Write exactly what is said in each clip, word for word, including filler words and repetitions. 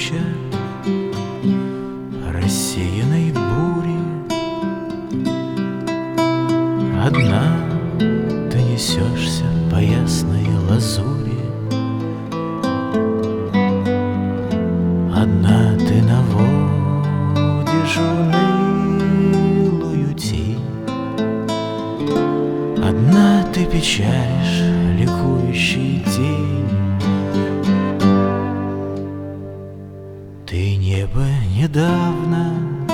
туча рассеянной бури. Одна ты несешься по ясной лазури, одна ты наводишь унылую тень, одна ты печалишь ликующий день. Ты небо недавно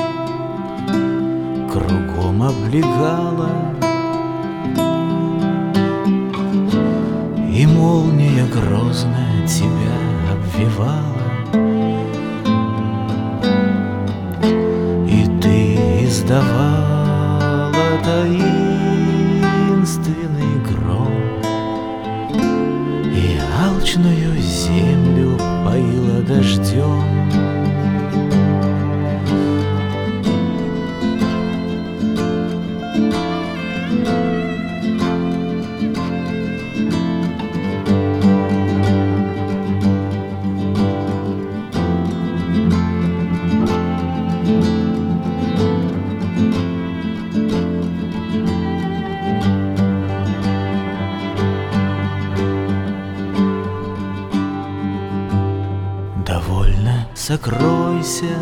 кругом облегала, и молния грозно тебя обвивала, и ты издавала таинственный гром, и алчную землю поила дождем. Довольно, сокройся,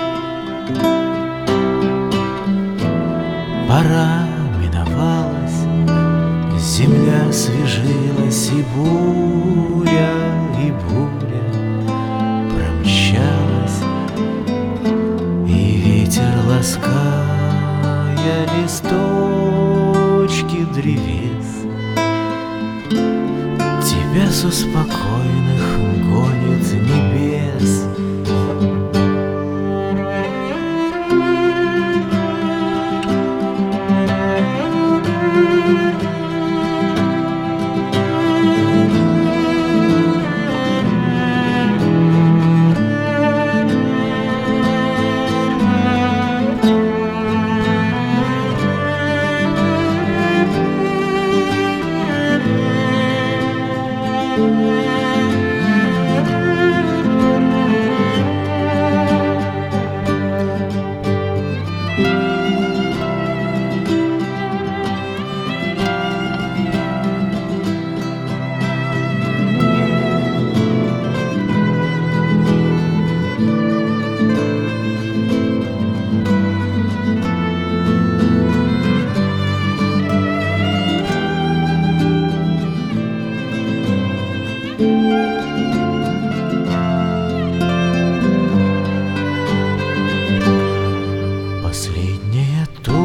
пора миновалась, земля свежилась, и буря, и буря промчалась, и ветер, лаская листочки древес, тебя с успокоенных гонит с небес. Последняя туча